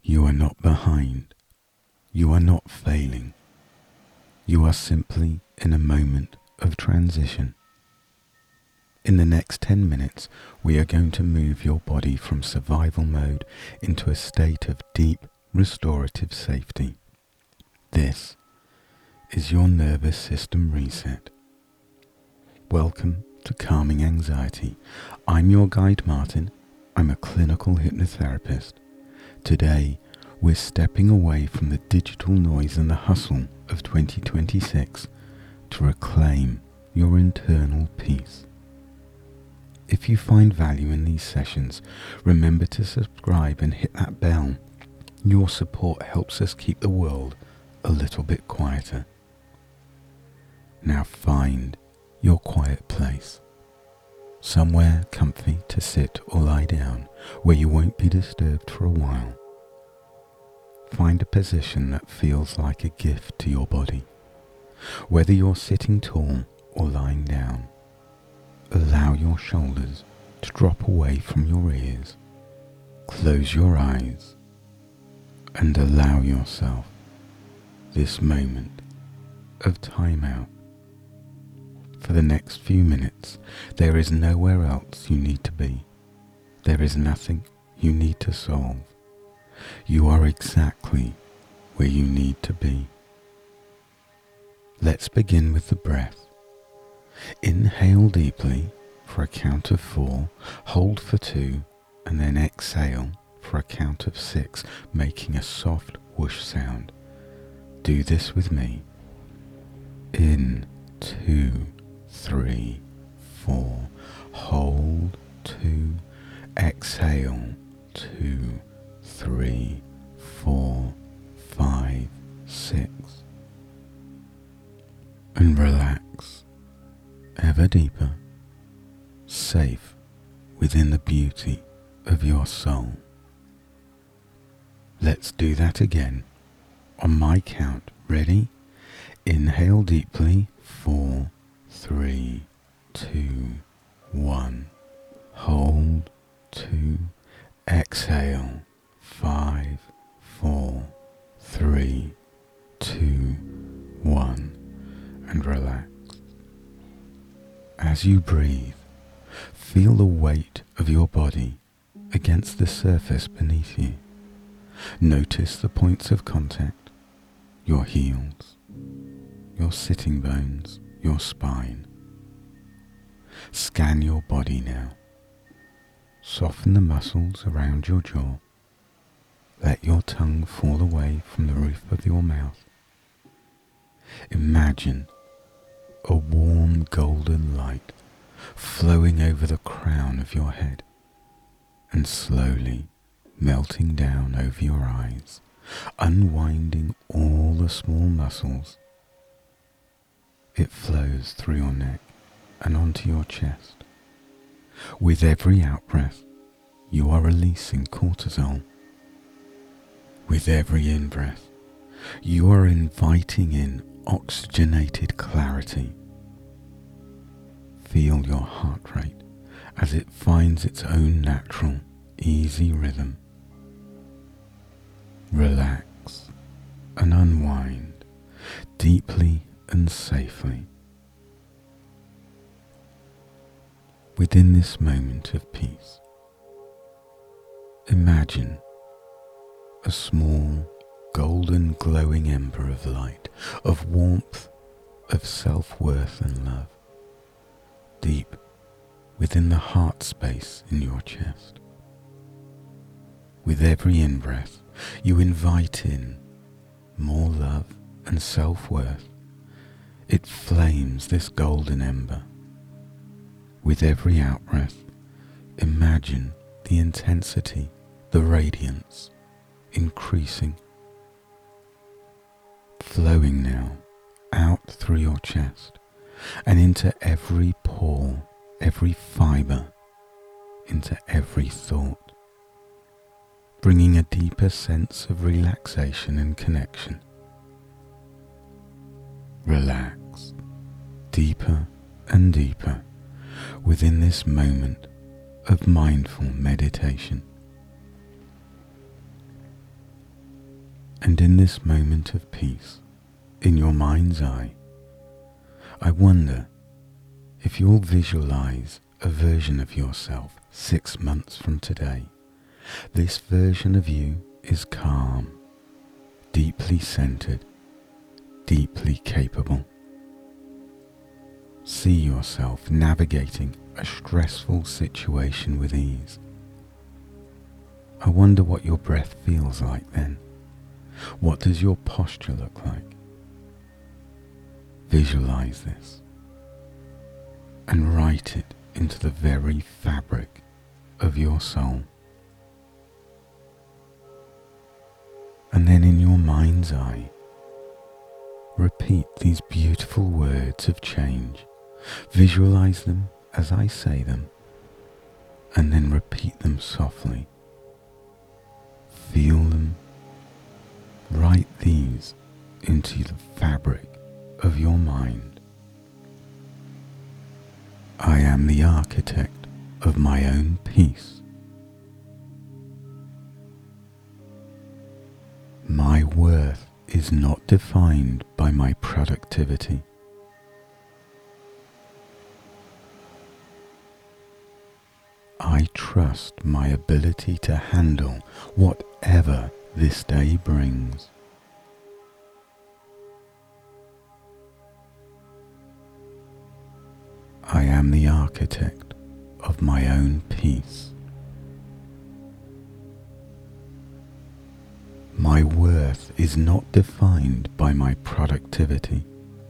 You are not behind. You are not failing. You are simply in a moment of transition. In the next 10 minutes, we are going to move your body from survival mode into a state of deep restorative safety. This is your nervous system reset. Welcome to Calming Anxiety. I'm your guide, Martin. I'm a clinical hypnotherapist. Today, we're stepping away from the digital noise and the hustle of 2026 to reclaim your internal peace. If you find value in these sessions, remember to subscribe and hit that bell. Your support helps us keep the world a little bit quieter. Now find your quiet place. Somewhere comfy to sit or lie down, where you won't be disturbed for a while. Find a position that feels like a gift to your body. Whether you're sitting tall or lying down, allow your shoulders to drop away from your ears. Close your eyes and allow yourself this moment of time out. For the next few minutes, there is nowhere else you need to be. There is nothing you need to solve. You are exactly where you need to be. Let's begin with the breath. Inhale deeply for a count of 4, hold for 2, and then exhale for a count of 6, making a soft whoosh sound. Do this with me. In, 2, 3, 4, hold 2, exhale 2, 3, 4, 5, 6, and relax ever deeper, safe within the beauty of your soul. Let's do that again. On my count, ready? Inhale deeply, 4, 3, 2, 1, hold 2, exhale 5, 4, 3, 2, 1, and relax. As you breathe, feel the weight of your body against the surface beneath you. Notice the points of contact, your heels, your sitting bones, your spine. Scan your body now. Soften the muscles around your jaw. Let your tongue fall away from the roof of your mouth. Imagine a warm golden light flowing over the crown of your head and slowly melting down over your eyes, unwinding all the small muscles. It flows through your neck and onto your chest. With every out-breath, you are releasing cortisol. With every in-breath, you are inviting in oxygenated clarity. Feel your heart rate as it finds its own natural, easy rhythm. Relax and unwind deeply and safely. Within this moment of peace, imagine a small, golden glowing ember of light, of warmth, of self-worth and love, deep within the heart space in your chest. With every in-breath, you invite in more love and self-worth. It flames this golden ember. With every out-breath, imagine the intensity, the radiance, increasing, flowing now out through your chest and into every pore, every fiber, into every thought, bringing a deeper sense of relaxation and connection. Relax deeper and deeper within this moment of mindful meditation. And in this moment of peace, in your mind's eye, I wonder if you'll visualize a version of yourself 6 months from today. This version of you is calm, deeply centered, deeply capable. See yourself navigating a stressful situation with ease. I wonder what your breath feels like then. What does your posture look like? Visualize this and write it into the very fabric of your soul. And then in your mind's eye, repeat these beautiful words of change. Visualize them as I say them, and then repeat them softly. Feel them. Write these into the fabric of your mind. I am the architect of my own peace. My worth is not defined by my productivity. I trust my ability to handle whatever this day brings. I am the architect of my own peace. My worth is not defined by my productivity.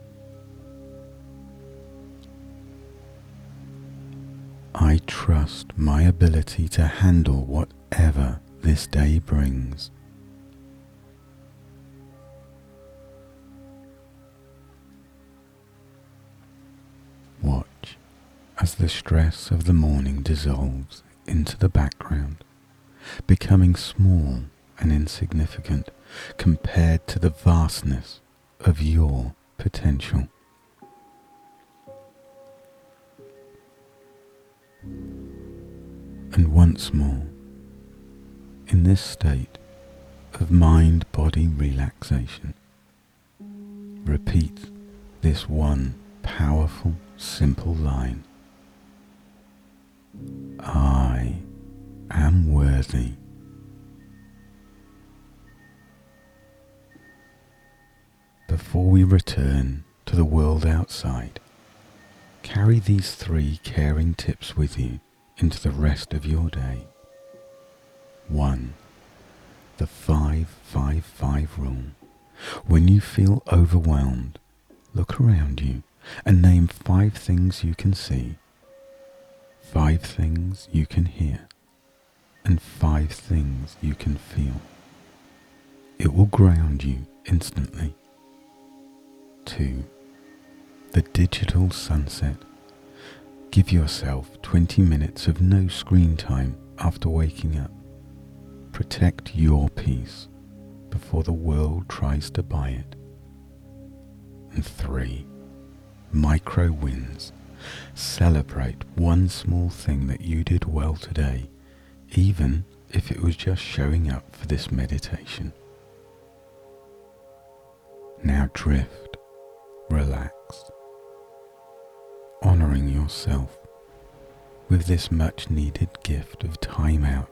I trust my ability to handle whatever this day brings. Watch as the stress of the morning dissolves into the background, becoming small and insignificant compared to the vastness of your potential. And once more, in this state of mind-body relaxation, repeat this one powerful, simple line. I am worthy. Before we return to the world outside, carry these 3 caring tips with you into the rest of your day. 1. The 5-5-5 rule. When you feel overwhelmed, look around you and name 5 things you can see, 5 things you can hear, and 5 things you can feel. It will ground you instantly. 2. The digital sunset. Give yourself 20 minutes of no screen time after waking up. Protect your peace before the world tries to buy it. And 3. Micro wins. Celebrate one small thing that you did well today, even if it was just showing up for this meditation. Now drift, relax, honoring yourself with this much needed gift of time out,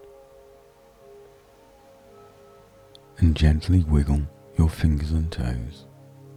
and gently wiggle your fingers and toes.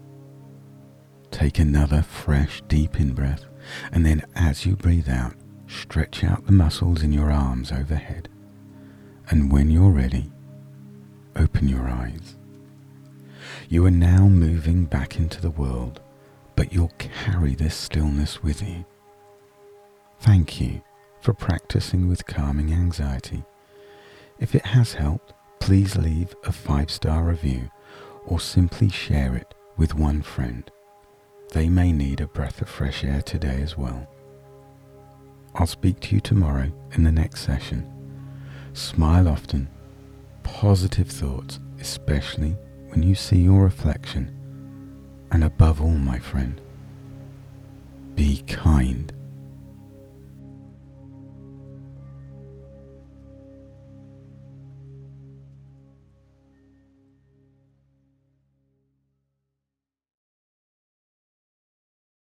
Take another fresh deep in-breath, and then as you breathe out, stretch out the muscles in your arms overhead, and when you're ready, open your eyes. You are now moving back into the world, but you'll carry this stillness with you. Thank you for practicing with calming anxiety. If it has helped, please leave a 5-star review or simply share it with one friend. They may need a breath of fresh air today as well. I'll speak to you tomorrow in the next session. Smile often. Positive thoughts, especially when you see your reflection. And above all, my friend, be kind